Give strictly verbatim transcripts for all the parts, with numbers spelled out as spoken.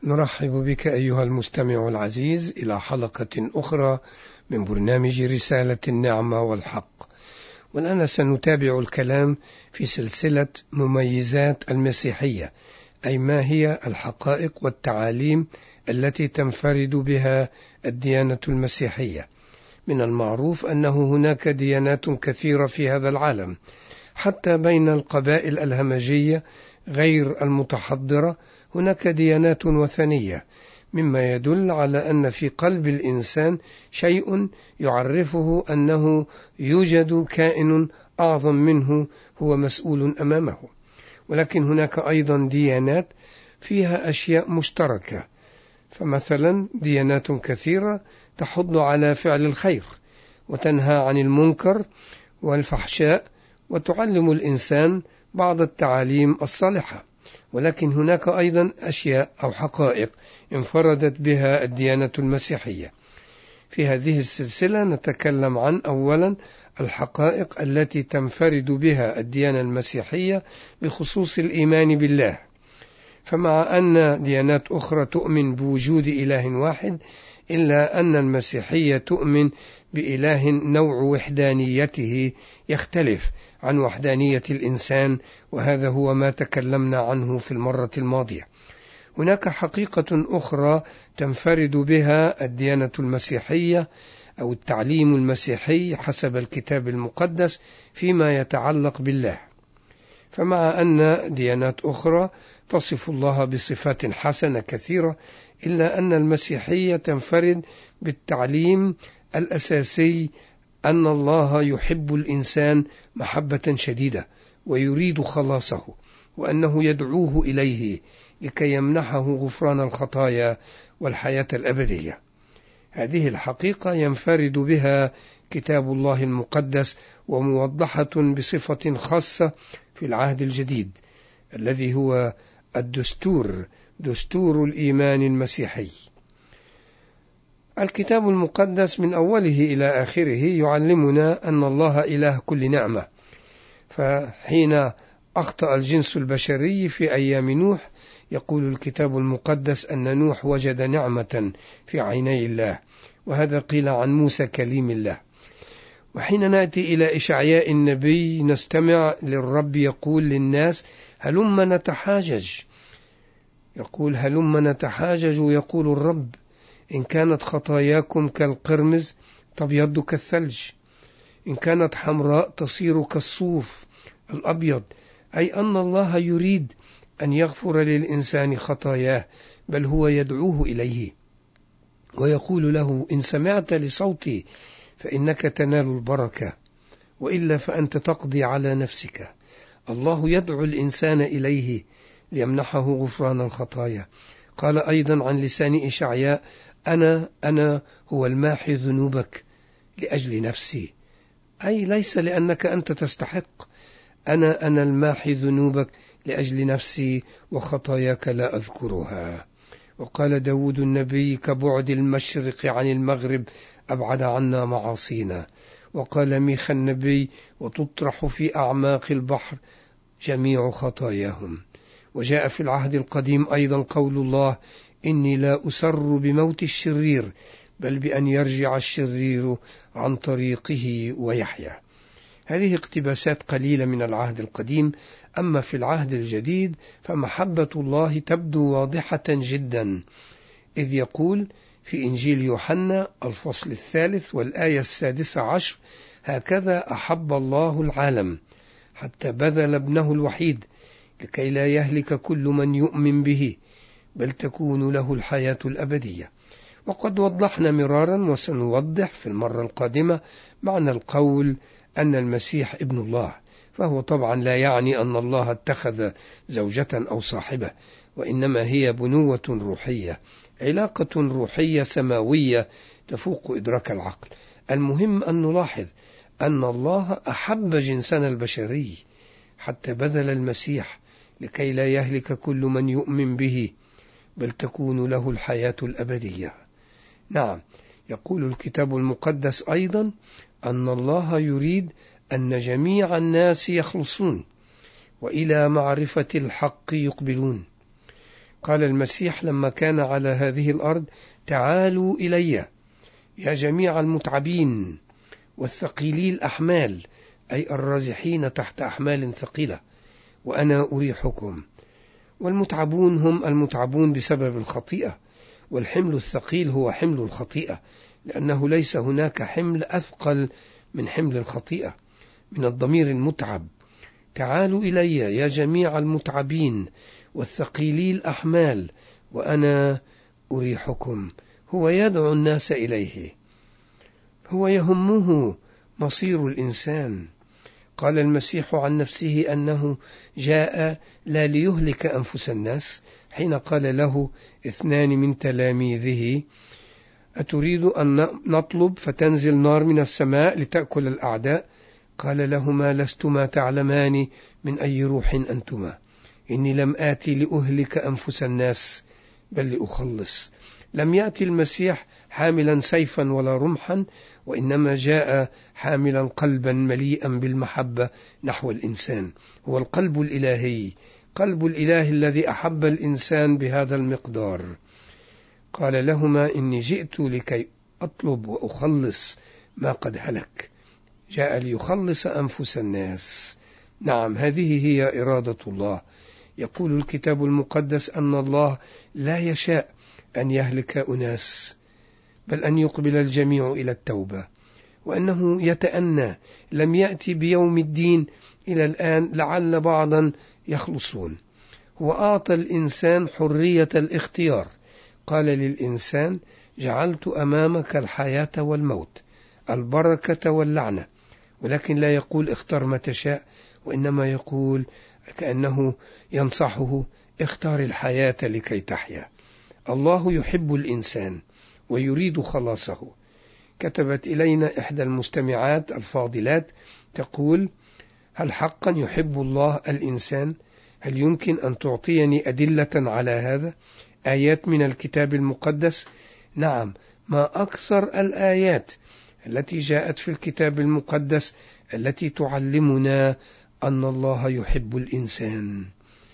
نرحب بك أيها المستمع العزيز إلى حلقة أخرى من برنامج رسالة النعمة والحق، والآن سنتابع الكلام في سلسلة مميزات المسيحية، أي ما هي الحقائق والتعاليم التي تنفرد بها الديانة المسيحية. من المعروف أنه هناك ديانات كثيرة في هذا العالم، حتى بين القبائل الهمجية غير المتحضرة هناك ديانات وثنية، مما يدل على أن في قلب الإنسان شيء يعرفه أنه يوجد كائن أعظم منه هو مسؤول أمامه. ولكن هناك أيضا ديانات فيها أشياء مشتركة، فمثلا ديانات كثيرة تحض على فعل الخير وتنهى عن المنكر والفحشاء وتعلم الإنسان بعض التعاليم الصالحة. ولكن هناك أيضا أشياء أو حقائق انفردت بها الديانة المسيحية. في هذه السلسلة نتكلم عن أولا الحقائق التي تنفرد بها الديانة المسيحية بخصوص الإيمان بالله، فمع أن ديانات أخرى تؤمن بوجود إله واحد، إلا أن المسيحية تؤمن بإله نوع وحدانيته يختلف عن وحدانية الإنسان، وهذا هو ما تكلمنا عنه في المرة الماضية. هناك حقيقة أخرى تنفرد بها الديانة المسيحية أو التعليم المسيحي حسب الكتاب المقدس فيما يتعلق بالله، فمع أن ديانات أخرى تصف الله بصفات حسنة كثيرة، إلا أن المسيحية تنفرد بالتعليم الأساسي أن الله يحب الإنسان محبة شديدة ويريد خلاصه، وأنه يدعوه إليه لكي يمنحه غفران الخطايا والحياة الأبدية. هذه الحقيقة ينفرد بها كتاب الله المقدس، وموضحة بصفة خاصة في العهد الجديد الذي هو الدستور، دستور الإيمان المسيحي. الكتاب المقدس من أوله إلى آخره يعلمنا أن الله إله كل نعمة، فحين أخطأ الجنس البشري في أيام نوح يقول الكتاب المقدس أن نوح وجد نعمة في عيني الله، وهذا قيل عن موسى كليم الله. وحين نأتي إلى إشعياء النبي نستمع للرب يقول للناس هلم نتحاجج، يقول هلم نتحاجج يقول الرب إن كانت خطاياكم كالقرمز تبيض كالثلج، إن كانت حمراء تصير كالصوف الأبيض. أي أن الله يريد أن يغفر للإنسان خطاياه، بل هو يدعوه إليه ويقول له إن سمعت لصوتي فإنك تنال البركة، وإلا فأنت تقضي على نفسك. الله يدعو الإنسان إليه ليمنحه غفران الخطايا. قال أيضا عن لسان إشعياء أنا أنا هو الماحي ذنوبك لأجل نفسي، أي ليس لأنك أنت تستحق، أنا أنا الماحي ذنوبك لأجل نفسي وخطاياك لا أذكرها. وقال داود النبي كبعد المشرق عن المغرب أبعد عنا معاصينا. وقال ميخا النبي وتطرح في أعماق البحر جميع خطاياهم. وجاء في العهد القديم أيضا قول الله إني لا أسر بموت الشرير بل بأن يرجع الشرير عن طريقه ويحيا. هذه اقتباسات قليلة من العهد القديم. أما في العهد الجديد فمحبة الله تبدو واضحة جدا، إذ يقول في إنجيل يوحنا الفصل الثالث والآية السادسة عشر هكذا أحب الله العالم حتى بذل ابنه الوحيد لكي لا يهلك كل من يؤمن به بل تكون له الحياة الأبدية. وقد وضحنا مرارا وسنوضح في المرة القادمة معنى القول أن المسيح ابن الله، فهو طبعا لا يعني أن الله اتخذ زوجة أو صاحبة، وإنما هي بنوة روحية، علاقة روحية سماوية تفوق إدراك العقل. المهم أن نلاحظ أن الله أحب جنسنا البشري حتى بذل المسيح لكي لا يهلك كل من يؤمن به بل تكون له الحياة الأبدية. نعم، يقول الكتاب المقدس أيضا أن الله يريد أن جميع الناس يخلصون وإلى معرفة الحق يقبلون. قال المسيح لما كان على هذه الأرض: تعالوا إلي يا جميع المتعبين والثقيلي الأحمال، أي الرازحين تحت أحمال ثقيلة، وأنا أريحكم. والمتعبون هم المتعبون بسبب الخطيئة، والحمل الثقيل هو حمل الخطيئة، لأنه ليس هناك حمل أثقل من حمل الخطيئة، من الضمير المتعب. تعالوا إلي يا جميع المتعبين والثقيلي الأحمال وأنا أريحكم. هو يدعو الناس إليه، هو يهمه مصير الإنسان. قال المسيح عن نفسه أنه جاء لا ليهلك أنفس الناس، حين قال له اثنان من تلاميذه: أتريد أن نطلب فتنزل نار من السماء لتأكل الأعداء؟ قال لهما: لستما تعلمان من أي روح أنتما، إني لم آتي لأهلك أنفس الناس بل لأخلص. لم يأتي المسيح حاملا سيفا ولا رمحا، وإنما جاء حاملا قلبا مليئا بالمحبة نحو الإنسان. هو القلب الإلهي، قلب الإله الذي أحب الإنسان بهذا المقدار. قال لهما: إني جئت لكي أطلب وأخلص ما قد هلك. جاء ليخلص أنفس الناس. نعم، هذه هي إرادة الله. يقول الكتاب المقدس أن الله لا يشاء أن يهلك أناس، بل أن يقبل الجميع إلى التوبة، وأنه يتأنى، لم يأتي بيوم الدين إلى الآن لعل بعضا يخلصون. هو أعطى الإنسان حرية الاختيار. قال للإنسان: جعلت أمامك الحياة والموت، البركة واللعنة. ولكن لا يقول اختر ما تشاء، وإنما يقول كأنه ينصحه: اختار الحياة لكي تحيا. الله يحب الإنسان ويريد خلاصه. كتبت إلينا إحدى المستمعات الفاضلات تقول: هل حقا يحب الله الإنسان؟ هل يمكن أن تعطيني أدلة على هذا؟ آيات من الكتاب المقدس؟ نعم، ما أكثر الآيات التي جاءت في الكتاب المقدس التي تعلمنا أن الله يحب الإنسان،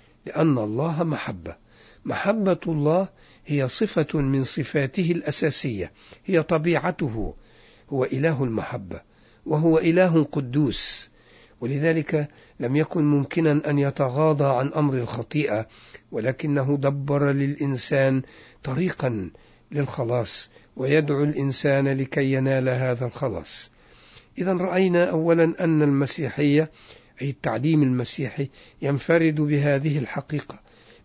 لأن الله محبة. محبة الله هي صفة من صفاته الأساسية، هي طبيعته. هو إله المحبة، وهو إله قدوس، ولذلك لم يكن ممكنا أن يتغاضى عن أمر الخطيئة، ولكنه دبر للإنسان طريقا للخلاص، ويدعو الإنسان لكي ينال هذا الخلاص. إذا رأينا أولا أن المسيحية، أي التعليم المسيحي، ينفرد بهذه الحقيقة،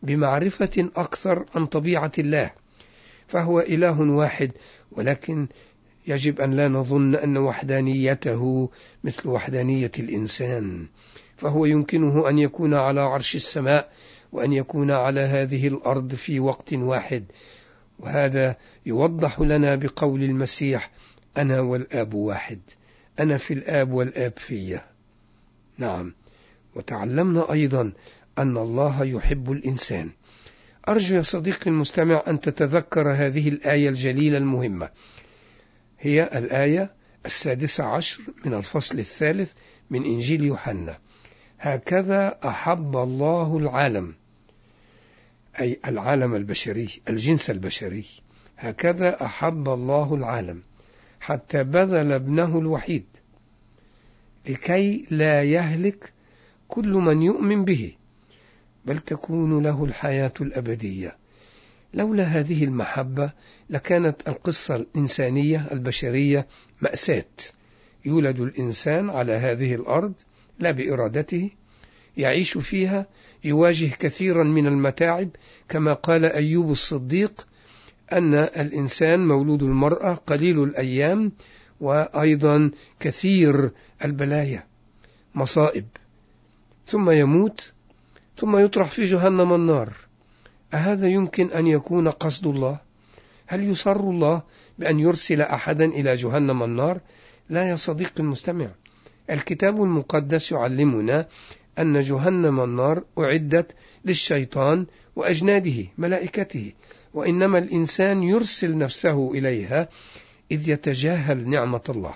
بمعرفة أكثر عن طبيعة الله. فهو إله واحد، ولكن يجب أن لا نظن أن وحدانيته مثل وحدانية الإنسان. فهو يمكنه أن يكون على عرش السماء وأن يكون على هذه الأرض في وقت واحد، وهذا يوضح لنا بقول المسيح: أنا والآب واحد، أنا في الآب والآب في. نعم، وتعلمنا أيضا أن الله يحب الإنسان. أرجو يا صديقي المستمع أن تتذكر هذه الآية الجليلة المهمة، هي الآية السادسة عشر من الفصل الثالث من إنجيل يوحنا: هكذا أحب الله العالم، أي العالم البشري، الجنس البشري. هكذا أحب الله العالم حتى بذل ابنه الوحيد، لكي لا يهلك كل من يؤمن به، بل تكون له الحياة الأبدية. لولا هذه المحبة لكانت القصة الإنسانية البشرية مأساة. يولد الإنسان على هذه الأرض لا بإرادته، يعيش فيها، يواجه كثيرا من المتاعب، كما قال أيوب الصديق أن الإنسان مولود المرأة قليل الأيام، وأيضا كثير البلايا، مصائب، ثم يموت، ثم يطرح في جهنم النار. أهذا يمكن أن يكون قصد الله؟ هل يصر الله بأن يرسل أحدا إلى جهنم النار؟ لا يا صديقي المستمع. الكتاب المقدس يعلمنا أن جهنم النار أعدت للشيطان وأجناده ملائكته، وإنما الإنسان يرسل نفسه إليها إذ يتجاهل نعمة الله.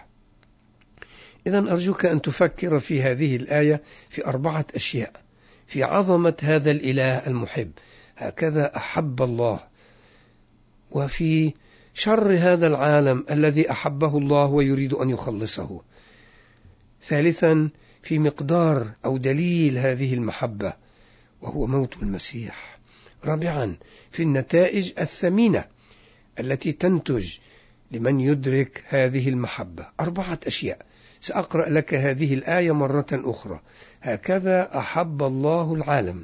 إذن أرجوك أن تفكر في هذه الآية في أربعة أشياء: في عظمة هذا الإله المحب، هكذا أحب الله. وفي شر هذا العالم الذي أحبه الله ويريد أن يخلصه. ثالثا، في مقدار أو دليل هذه المحبة وهو موت المسيح. رابعا، في النتائج الثمينة التي تنتج لمن يدرك هذه المحبة. أربعة أشياء. سأقرأ لك هذه الآية مرة أخرى. هكذا أحب الله العالم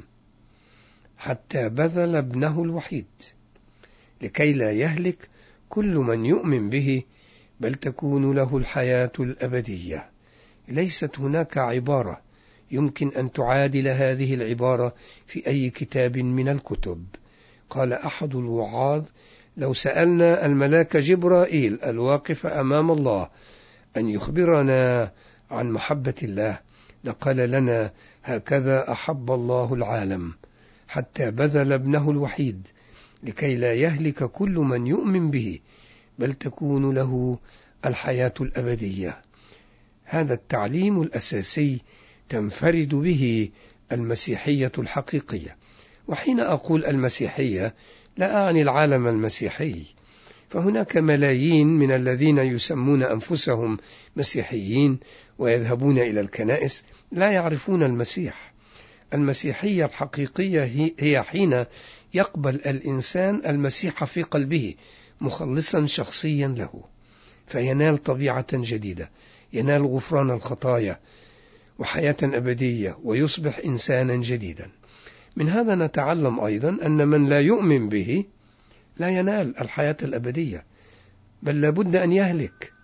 حتى بذل ابنه الوحيد لكي لا يهلك كل من يؤمن به بل تكون له الحياة الأبدية. ليست هناك عبارة يمكن أن تعادل هذه العبارة في أي كتاب من الكتب. قال أحد الوعاظ: لو سألنا الملاك جبرائيل الواقف أمام الله أن يخبرنا عن محبة الله لقال لنا: هكذا أحب الله العالم حتى بذل ابنه الوحيد لكي لا يهلك كل من يؤمن به بل تكون له الحياة الأبدية. هذا التعليم الأساسي تنفرد به المسيحية الحقيقية. وحين أقول المسيحية لا أعني العالم المسيحي، فهناك ملايين من الذين يسمون أنفسهم مسيحيين ويذهبون إلى الكنائس لا يعرفون المسيح. المسيحية الحقيقية هي حين يقبل الإنسان المسيح في قلبه مخلصا شخصيا له، فينال طبيعة جديدة، ينال غفران الخطايا وحياة أبدية ويصبح إنسانا جديدا. من هذا نتعلم أيضا أن من لا يؤمن به لا ينال الحياة الأبدية، بل لابد أن يهلك،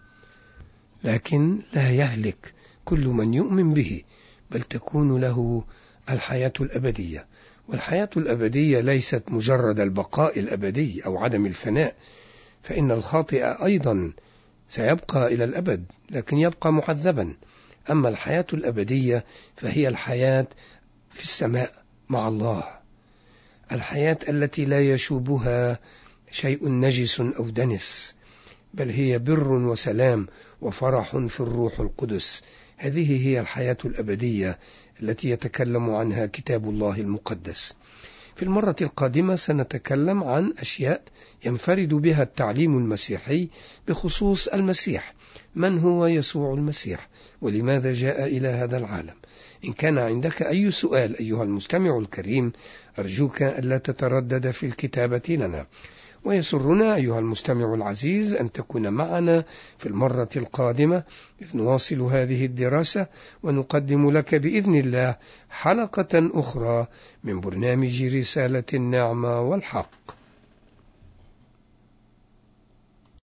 لكن لا يهلك كل من يؤمن به بل تكون له الحياة الأبدية. والحياة الأبدية ليست مجرد البقاء الأبدي أو عدم الفناء، فإن الخاطئ أيضا سيبقى إلى الأبد لكن يبقى معذبا. أما الحياة الأبدية فهي الحياة في السماء مع الله، الحياة التي لا يشوبها شيء نجس أو دنس، بل هي بر وسلام وفرح في الروح القدس. هذه هي الحياة الأبدية التي يتكلم عنها كتاب الله المقدس. في المرة القادمة سنتكلم عن أشياء ينفرد بها التعليم المسيحي بخصوص المسيح. من هو يسوع المسيح ولماذا جاء إلى هذا العالم؟ إن كان عندك أي سؤال أيها المستمع الكريم أرجوك ألا تتردد في الكتابة لنا. ويسرنا أيها المستمع العزيز أن تكون معنا في المرة القادمة إذ نواصل هذه الدراسة ونقدم لك بإذن الله حلقة أخرى من برنامج رسالة النعمة والحق.